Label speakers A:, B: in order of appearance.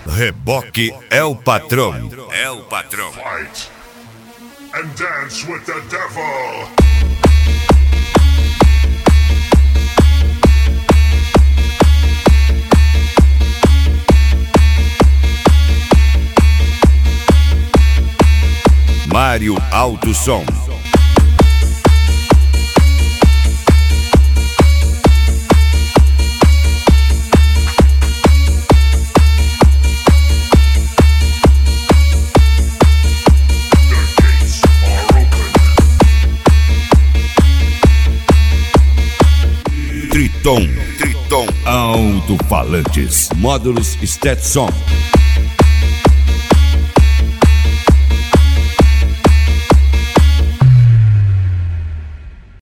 A: Reboque é o patrão. É o patrão.
B: Fight and dance with the devil.
A: Mário Alto Som. Triton Alto-falantes. Módulos Stetson.